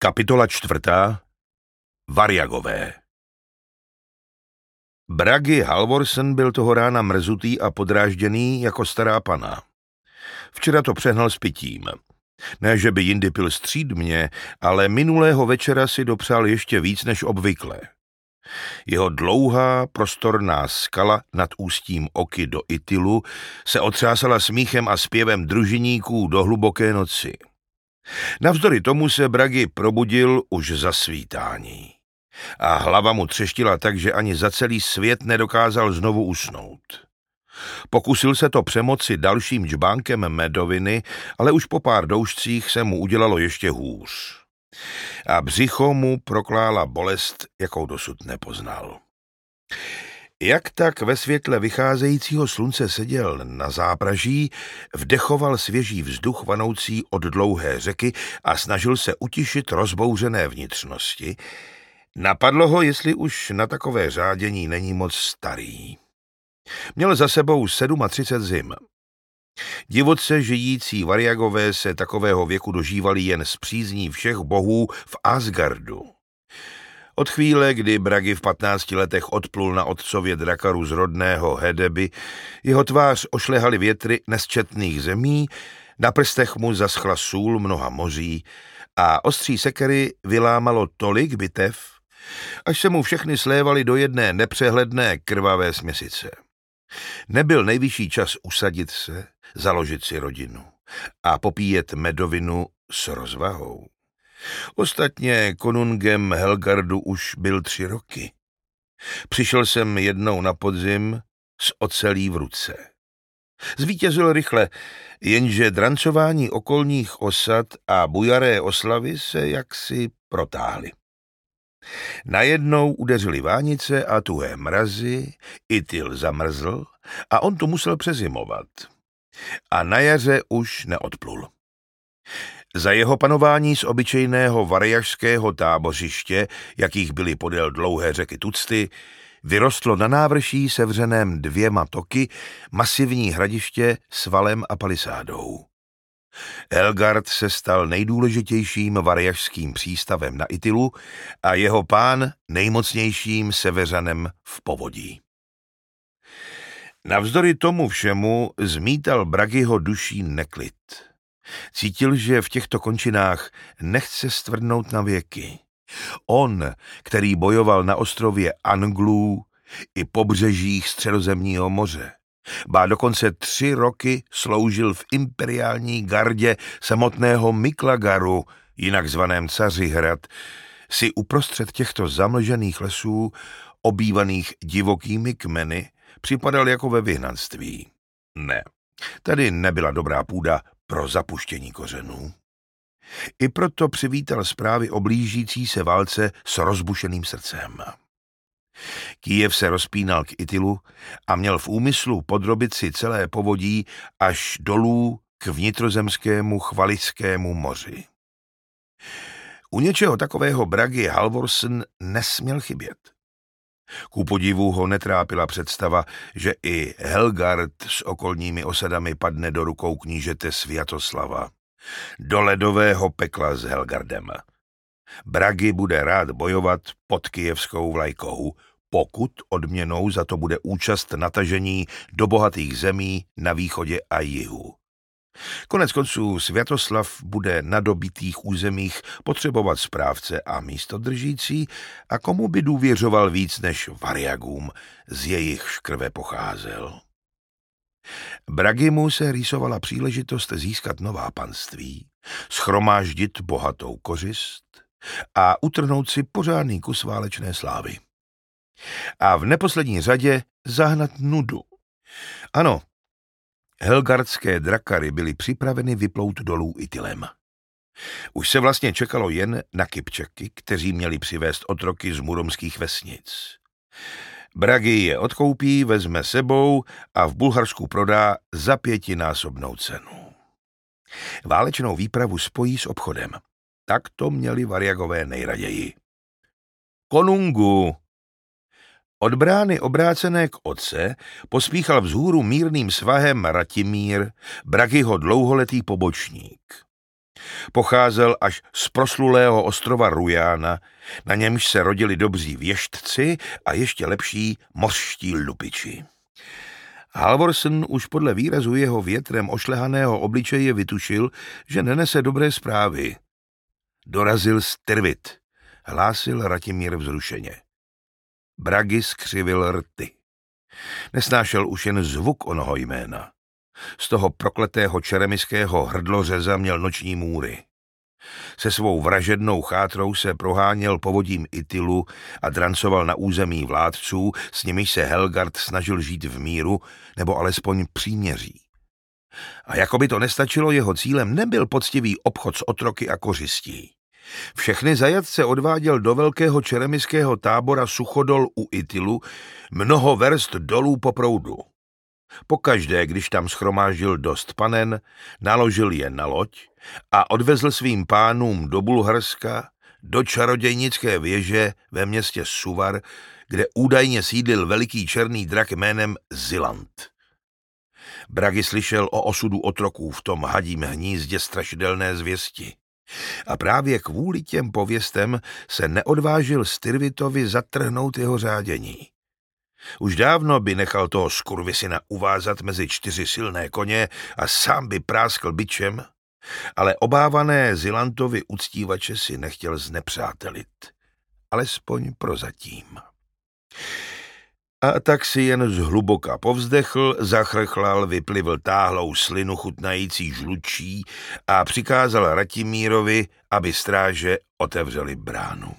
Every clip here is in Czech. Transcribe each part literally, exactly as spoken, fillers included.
Kapitola čtvrtá. Variagové. Bragi Halvorsen byl toho rána mrzutý a podrážděný jako stará pana. Včera to přehnal s pitím. Ne, že by jindy pil střídmě, ale minulého večera si dopřál ještě víc než obvykle. Jeho dlouhá, prostorná skala nad ústím Oky do Itilu se otřásala smíchem a zpěvem družiníků do hluboké noci. Navzdory tomu se Bragi probudil už za svítání. A hlava mu třeštila tak, že ani za celý svět nedokázal znovu usnout. Pokusil se to přemoci dalším džbánkem medoviny, ale už po pár doušcích se mu udělalo ještě hůř. A břicho mu proklála bolest, jakou dosud nepoznal. Jak tak ve světle vycházejícího slunce seděl na zápraží, vdechoval svěží vzduch vanoucí od dlouhé řeky a snažil se utišit rozbouřené vnitřnosti, napadlo ho, jestli už na takové řádění není moc starý. Měl za sebou třicet sedm zim. Divoce žijící Variagové se takového věku dožívali jen z přízní všech bohů v Asgardu. Od chvíle, kdy Bragi v patnácti letech odplul na otcově drakaru z rodného Hedeby, jeho tvář ošlehaly větry nesčetných zemí, na prstech mu zaschla sůl mnoha moří a ostří sekery vylámalo tolik bitev, až se mu všechny slévaly do jedné nepřehledné krvavé směsice. Nebyl nejvyšší čas usadit se, založit si rodinu a popíjet medovinu s rozvahou. Ostatně konungem Helgardu už byl tři roky. Přišel jsem jednou na podzim s ocelí v ruce. Zvítězil rychle, jenže drancování okolních osad a bujaré oslavy se jaksi protáhly. Najednou udeřily vánice a tuhé mrazy, Itil zamrzl a on tu musel přezimovat. A na jaře už neodplul. Za jeho panování z obyčejného variažského tábořiště, jakých byly podél dlouhé řeky Tucty, vyrostlo na návrší sevřeném dvěma toky masivní hradiště s valem a palisádou. Helgard se stal nejdůležitějším variažským přístavem na Itilu a jeho pán nejmocnějším seveřanem v povodí. Navzdory tomu všemu zmítal Bragiho duší neklid. Cítil, že v těchto končinách nechce stvrdnout na věky. On, který bojoval na ostrově Anglů i pobřežích Středozemního moře, bá dokonce tři roky sloužil v imperiální gardě samotného Miklagaru, jinak zvaném Cařihrad, si uprostřed těchto zamlžených lesů, obývaných divokými kmeny, připadal jako ve vyhnanství. Ne, tady nebyla dobrá půda pro zapuštění kořenů. I proto přivítal zprávy o blížící se válce s rozbušeným srdcem. Kyjev se rozpínal k Itilu a měl v úmyslu podrobit si celé povodí až dolů k vnitrozemskému Chvalickému moři. U něčeho takového Bragi Halvorsen nesměl chybět. Ku podivu ho netrápila představa, že i Helgard s okolními osadami padne do rukou knížete Sviatoslava. Do ledového pekla s Helgardem. Bragi bude rád bojovat pod kyjevskou vlajkou, pokud odměnou za to bude účast na tažení do bohatých zemí na východě a jihu. Konec konců Sviatoslav bude na dobitých územích potřebovat správce a místodržící a komu by důvěřoval víc než Variagům, z jejich krve pocházel. Bragimu se rýsovala příležitost získat nová panství, schromáždit bohatou kořist a utrhnout si pořádný kus válečné slávy. A v neposlední řadě zahnat nudu. Ano, helgardské drakary byly připraveny vyplout dolů Itilem. Už se vlastně čekalo jen na Kypčaky, kteří měli přivést otroky z muromských vesnic. Bragi je odkoupí, vezme sebou a v Bulharsku prodá za pětinásobnou cenu. Válečnou výpravu spojí s obchodem. Tak to měli Variagové nejraději. Konungu! Od brány obrácené k oce pospíchal vzhůru mírným svahem Ratimír, Bragiho dlouholetý pobočník. Pocházel až z proslulého ostrova Rujána, na němž se rodili dobří věštci a ještě lepší mořští lupiči. Halvorsen už podle výrazu jeho větrem ošlehaného obličeje vytušil, že nenese dobré zprávy. Dorazil Styrvit, hlásil Ratimír vzrušeně. Bragi skřivil rty. Nesnášel už jen zvuk onoho jména. Z toho prokletého čeremiského hrdlořeza měl noční můry. Se svou vražednou chátrou se proháněl povodím Itilu a drancoval na území vládců, s nimiž se Helgard snažil žít v míru, nebo alespoň příměří. A jako by to nestačilo, jeho cílem nebyl poctivý obchod s otroky a kořistí. Všechny zajatce odváděl do velkého čeremiského tábora Suchodol u Itilu, mnoho verst dolů po proudu. Pokaždé, když tam schromáždil dost panen, naložil je na loď a odvezl svým pánům do Bulharska, do čarodějnické věže ve městě Suvar, kde údajně sídlil veliký černý drak jménem Zilant. Bragi slyšel o osudu otroků v tom hadím hnízdě strašidelné zvěsti. A právě kvůli těm pověstem se neodvážil Styrvitovi zatrhnout jeho řádění. Už dávno by nechal toho skurvisina uvázat mezi čtyři silné koně a sám by práskl bičem, ale obávané Zilantovi uctívače si nechtěl znepřátelit. Alespoň prozatím. A tak si jen zhluboka povzdechl, zachrchlal, vyplivl táhlou slinu chutnající žlučí a přikázal Ratimírovi, aby stráže otevřeli bránu.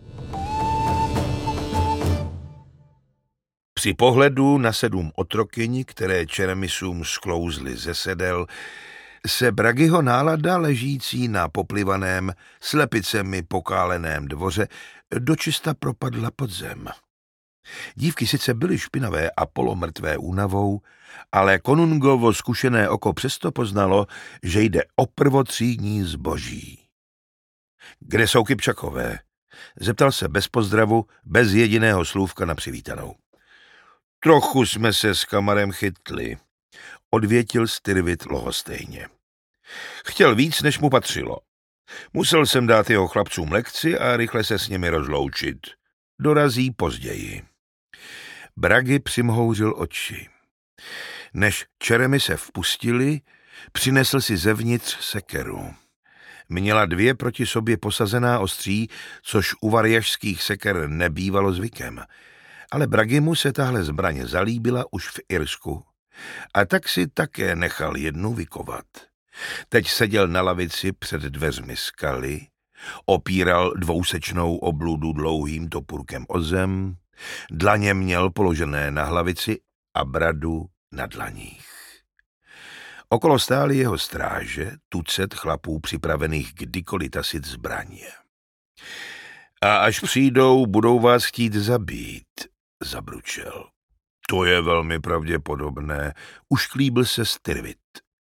Při pohledu na sedm otrokyň, které čeremisům sklouzly ze sedel, se Bragiho nálada ležící na poplivaném, slepicemi pokáleném dvoře dočista propadla pod zem. Dívky sice byly špinavé a polomrtvé únavou, ale Konungovo zkušené oko přesto poznalo, že jde o prvotřídní zboží. Kde jsou Kypčakové? Zeptal se bez pozdravu, bez jediného slůvka na přivítanou. Trochu jsme se s kamarem chytli, odvětil Styrvit lhostejně. Chtěl víc, než mu patřilo. Musel jsem dát jeho chlapcům lekci a rychle se s nimi rozloučit. Dorazí později. Bragi přimhouřil oči. Než čeremy se vpustili, přinesl si zevnitř sekeru. Měla dvě proti sobě posazená ostří, což u varjašských seker nebývalo zvykem. Ale Bragimu se tahle zbraně zalíbila už v Irsku a tak si také nechal jednu vykovat. Teď seděl na lavici před dveřmi skaly, opíral dvousečnou obludu dlouhým topůrkem o zem, dlaně měl položené na hlavici a bradu na dlaních. Okolo stály jeho stráže, tucet chlapů připravených kdykoliv tasit zbraně. A až přijdou, budou vás chtít zabít, zabručel. To je velmi pravděpodobné, ušklíbil se Styrvit.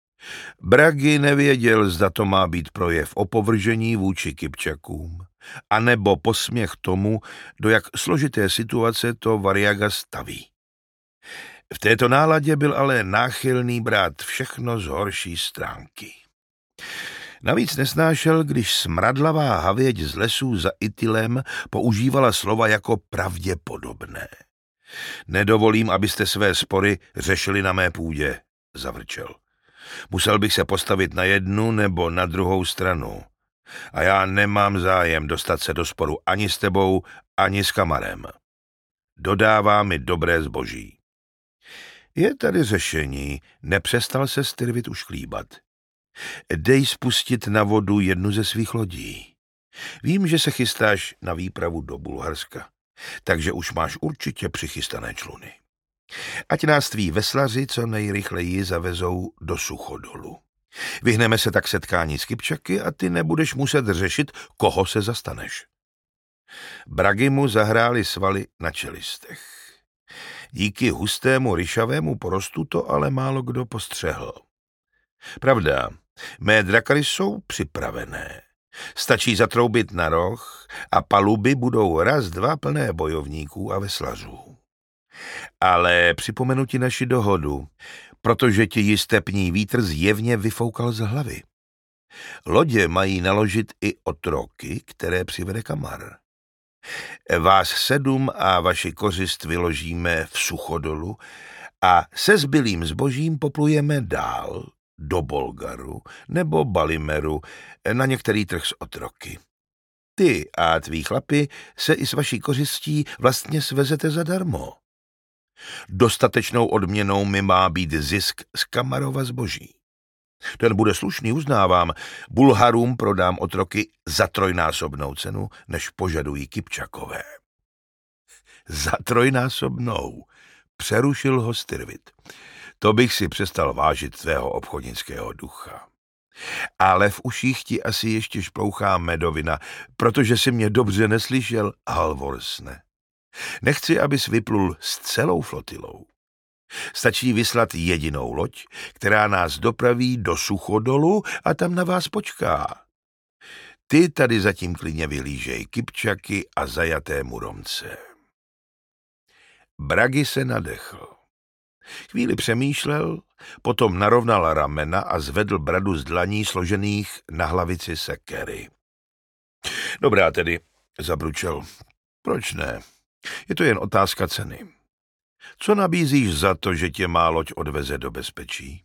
Bragi nevěděl, zda to má být projev opovržení vůči Kypčakům, anebo posměch tomu, do jak složité situace to Varjaga staví. V této náladě byl ale náchylný brát všechno z horší stránky. Navíc nesnášel, když smradlavá havěť z lesů za Itilem používala slova jako pravděpodobné. Nedovolím, abyste své spory řešili na mé půdě, zavrčel. Musel bych se postavit na jednu nebo na druhou stranu. A já nemám zájem dostat se do sporu ani s tebou, ani s kamarem. Dodává mi dobré zboží. Je tady řešení, nepřestal se Styrvit ušklíbat. Dej spustit na vodu jednu ze svých lodí. Vím, že se chystáš na výpravu do Bulharska, takže už máš určitě přichystané čluny. Ať nás tví veslaři co nejrychleji zavezou do Suchodolu. Vyhneme se tak setkání s Kypčaky a ty nebudeš muset řešit, koho se zastaneš. Bragimu zahrály svaly na čelistech. Díky hustému ryšavému porostu to ale málo kdo postřehl. Pravda, mé drakary jsou připravené. Stačí zatroubit na roh a paluby budou raz dva plné bojovníků a veslařů. Ale připomenu ti naši dohodu, protože ti ji stepní vítr zjevně vyfoukal z hlavy. Lodě mají naložit i otroky, které přivede Kamar. Vás sedm a vaši kořist vyložíme v Suchodolu a se zbylým zbožím poplujeme dál do Bolgaru nebo Balimeru na některý trh s otroky. Ty a tví chlapi se i s vaší kořistí vlastně svezete zadarmo. Dostatečnou odměnou mi má být zisk z Kamarova zboží. Ten bude slušný, uznávám. Bulharům prodám otroky za trojnásobnou cenu, než požadují Kypčakové. Za trojnásobnou, přerušil ho Styrvit. To bych si přestal vážit tvého obchodnického ducha. Ale v uších ti asi ještě šplouchá medovina, protože si mě dobře neslyšel, Halvorsne. Nechci, abys vyplul s celou flotilou. Stačí vyslat jedinou loď, která nás dopraví do Suchodolu a tam na vás počká. Ty tady zatím klidně vyhlížej Kypčaky a zajaté Muromce. Bragi se nadechl. Chvíli přemýšlel, potom narovnal ramena a zvedl bradu z dlaní složených na hlavici sekery. Dobrá tedy, zabručel. Proč ne? Je to jen otázka ceny. Co nabízíš za to, že tě má loď odveze do bezpečí?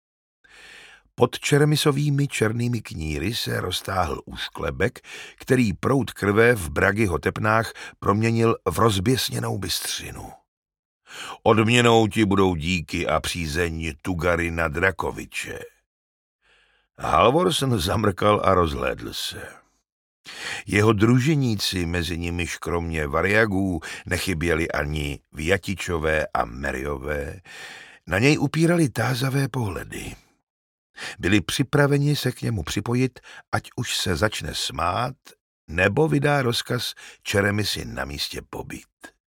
Pod čermisovými černými kníry se roztáhl úšklebek, který proud krve v Bragiho tepnách proměnil v rozběsněnou bystřinu. Odměnou ti budou díky a přízeň Tugarina Drakoviče. Halvorsen zamrkal a rozhlédl se. Jeho družiníci, mezi nimiž kromě variagů nechyběli ani Vjatičové a Meriové, na něj upírali tázavé pohledy. Byli připraveni se k němu připojit, ať už se začne smát, nebo vydá rozkaz Čeremisi na místě pobít.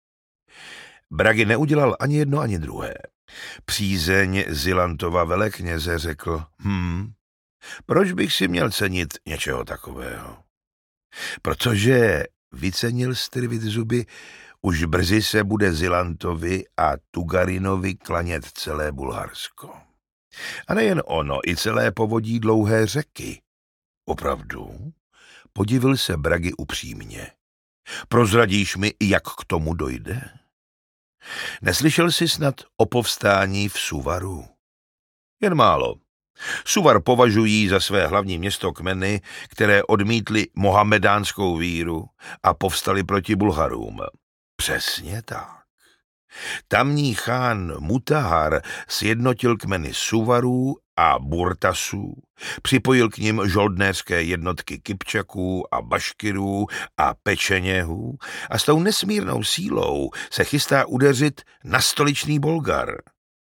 Bragi neudělal ani jedno, ani druhé. Přízeň Zilantova velekněze řekl, hm, proč bych si měl cenit něčeho takového? Protože, vycenil Styrvit zuby, už brzy se bude Zilantovi a Tugarinovi klanět celé Bulharsko. A nejen ono, i celé povodí dlouhé řeky. Opravdu? Podivil se Bragi upřímně. Prozradíš mi, jak k tomu dojde? Neslyšel jsi snad o povstání v Suvaru? Jen málo. Suvar považují za své hlavní město kmeny, které odmítly mohamedánskou víru a povstali proti Bulharům. Přesně tak. Tamní chán Mutahar sjednotil kmeny Suvarů a Burtasů, připojil k nim žoldnéřské jednotky Kypčaků a Baškirů a Pečeněhů a s tou nesmírnou sílou se chystá udeřit na stoličný Bolgar.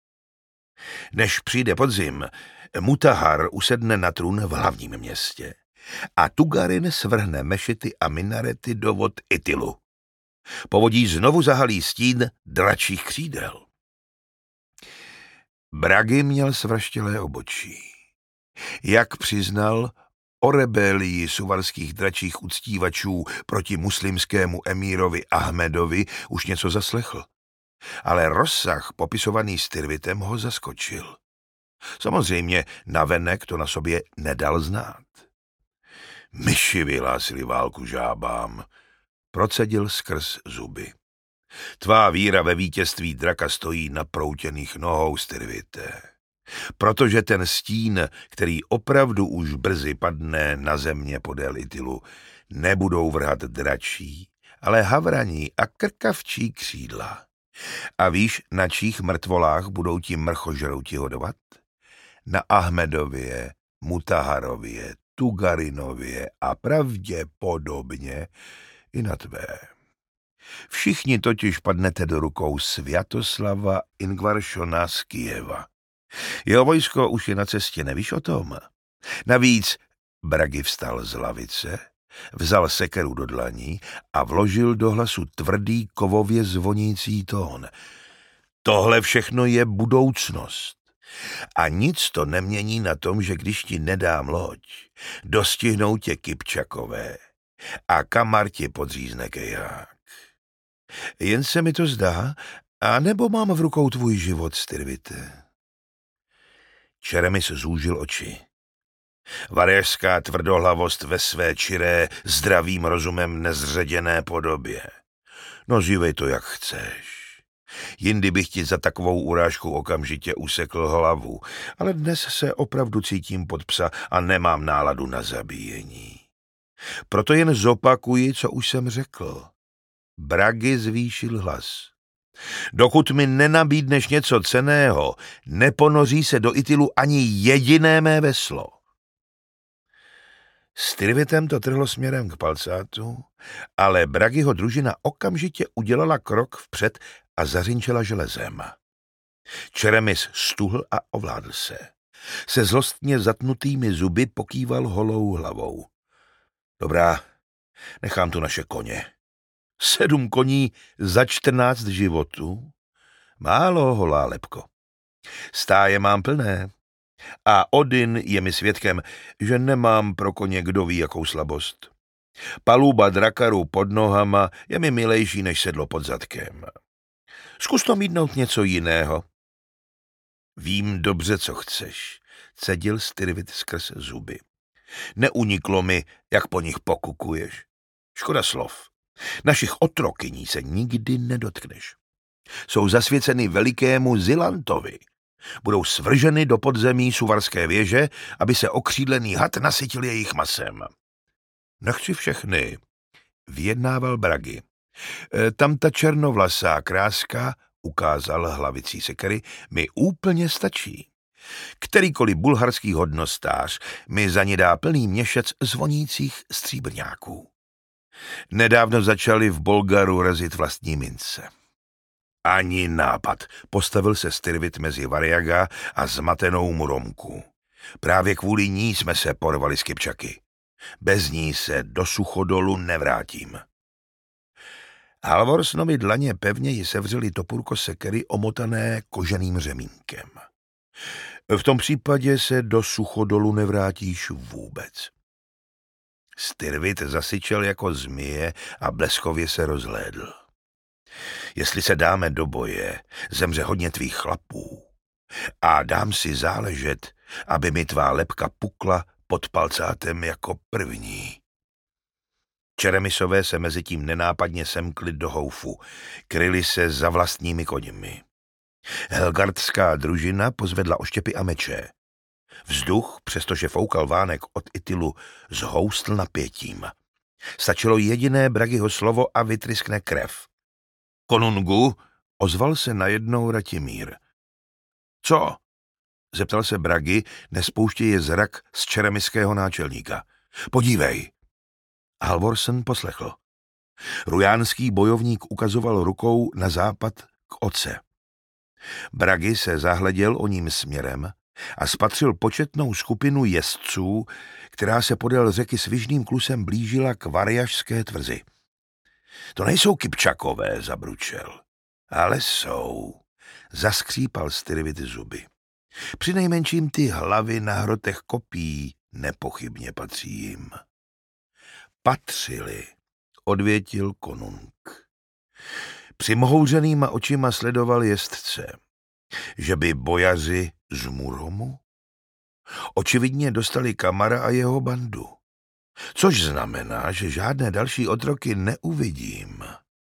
Než přijde podzim, Mutahar usedne na trůn v hlavním městě a Tugarin svrhne mešity a minarety do vod Itilu. Povodí znovu zahalí stín dračích křídel. Bragi měl svraštělé obočí. Jak přiznal, o rebelii suvarských dračích uctívačů proti muslimskému emírovi Ahmedovi už něco zaslechl. Ale rozsah popisovaný Styrvitem ho zaskočil. Samozřejmě navenek to na sobě nedal znát. Myši vyhlásili válku žábám, procedil skrz zuby. Tvá víra ve vítězství draka stojí na proutěných nohou, Styrvite. Protože ten stín, který opravdu už brzy padne na země podél Itilu, nebudou vrhat dračí, ale havraní a krkavčí křídla. A víš, na čích mrtvolách budou ti mrchožrouti hodovat? Na Ahmedově, Mutaharově, Tugarinově a pravděpodobně i na tvé. Všichni totiž padnete do rukou Sviatoslava Ingvaršona z Kyjeva. Jeho vojsko už je na cestě, nevíš o tom? Navíc Bragi vstal z lavice, vzal sekeru do dlaní a vložil do hlasu tvrdý kovově zvonící tón. Tohle všechno je budoucnost. A nic to nemění na tom, že když ti nedám loď, dostihnou tě Kypčakové a Kamar ti podřízne keják. Jen se mi to zdá, a nebo mám v rukou tvůj život, Styrvite? Čeremis zúžil oči. Varjažská tvrdohlavost ve své čiré, zdravým rozumem nezředěné podobě. Nazývej to, jak chceš. Jindy bych ti za takovou urážku okamžitě usekl hlavu, ale dnes se opravdu cítím pod psa a nemám náladu na zabíjení. Proto jen zopakuji, co už jsem řekl. Bragi zvýšil hlas. Dokud mi nenabídneš něco cenného, neponoří se do Itilu ani jediné mé veslo. Styrvitem to trhlo směrem k palcátu, ale Bragiho družina okamžitě udělala krok vpřed a zařinčela železem. Čeremis stuhl a ovládl se. Se zlostně zatnutými zuby pokýval holou hlavou. Dobrá, nechám tu naše koně. Sedm koní za čtrnáct životů? Málo, holá lebko. Stáje mám plné. A Odin je mi svědkem, že nemám pro koně kdo ví jakou slabost. Paluba drakaru pod nohama je mi milejší než sedlo pod zadkem. Zkus to mítnout něco jiného. Vím dobře, co chceš, cedil Styrvit skrz zuby. Neuniklo mi, jak po nich pokukuješ. Škoda slov. Našich otrokyní se nikdy nedotkneš. Jsou zasvěceny velikému Zilantovi. Budou svrženy do podzemí Suvarské věže, aby se okřídlený had nasytil jejich masem. Nechci všechny, vyjednával Bragi. E, tam ta černovlasá kráska, ukázal hlavicí sekery, mi úplně stačí. Kterýkoliv bulharský hodnostář mi za ní dá plný měšec zvonících stříbrňáků. Nedávno začali v Bolgaru razit vlastní mince. Ani nápad, postavil se Styrvit mezi Varjaga a zmatenou Muromku. Právě kvůli ní jsme se porvali z Kypčaky. Bez ní se do Suchodolu nevrátím. Halvorsnovi dlaně pevněji sevřeli topůrko sekery omotané koženým řemínkem. V tom případě se do Suchodolu nevrátíš vůbec. Styrvit zasyčel jako zmije a bleskově se rozhlédl. Jestli se dáme do boje, zemře hodně tvých chlapů. A dám si záležet, aby mi tvá lebka pukla pod palcátem jako první. Čeremisové se mezitím nenápadně semkli do houfu, kryli se za vlastními koněmi. Helgardská družina pozvedla oštěpy a meče. Vzduch, přestože foukal vánek od Itilu, zhoustl napětím. Stačilo jediné Bragiho slovo a vytryskne krev. Konungu, ozval se najednou Ratimír. Co? Zeptal se Bragi, nespouštěje zrak z čeremiského náčelníka. Podívej. Halvorsen poslechl. Rujánský bojovník ukazoval rukou na západ k oce. Bragi se zahleděl o ním směrem a spatřil početnou skupinu jezdců, která se podél řeky svižným klusem blížila k varjažské tvrzi. To nejsou Kypčakové, zabručel. Ale jsou. Zaskřípal Styrvit zuby. Přinejmenším ty hlavy na hrotech kopí nepochybně patří jim. Patřili, odvětil konung. Přimohouřenýma očima sledoval jezdce. Že by bojaři z Muromu? Očividně dostali Kamara a jeho bandu. Což znamená, že žádné další otroky neuvidím.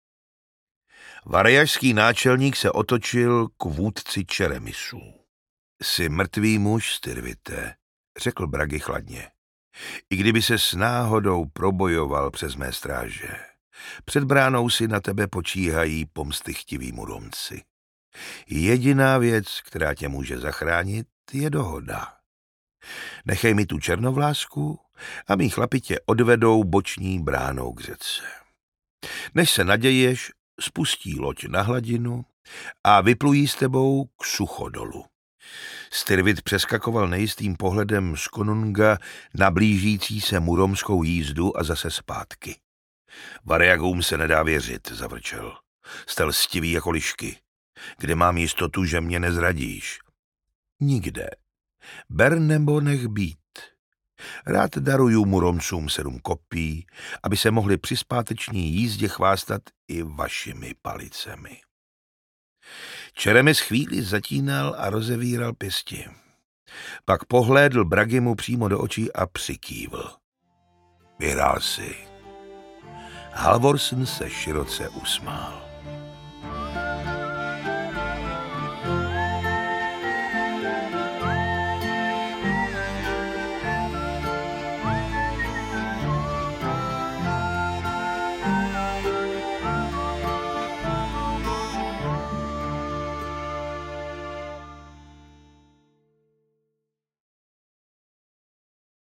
Varjažský náčelník se otočil k vůdci Čeremisů. Jsi mrtvý muž, Styrvite, řekl Bragi chladně. I kdyby se s náhodou probojoval přes mé stráže, před bránou si na tebe počíhají pomstychtiví Muromci. Jediná věc, která tě může zachránit, je dohoda. Nechej mi tu černovlásku a mý chlapi tě odvedou boční bránou k řece. Než se naděješ, spustí loď na hladinu a vyplují s tebou k Suchodolu. Styrvit přeskakoval nejistým pohledem z konunga na blížící se muromskou jízdu a zase zpátky. Varjagům se nedá věřit, zavrčel. Jste lstivý jako lišky. Kde mám jistotu, že mě nezradíš? Nikde. Ber nebo nech být. Rád daruju Muromcům sedm kopí, aby se mohli při zpáteční jízdě chvástat i vašimi palicemi. Čeremis chvíli zatínal a rozevíral pěsti. Pak pohlédl Bragimu přímo do očí a přikývl. Vyhrál si. Halvorsen se široce usmál.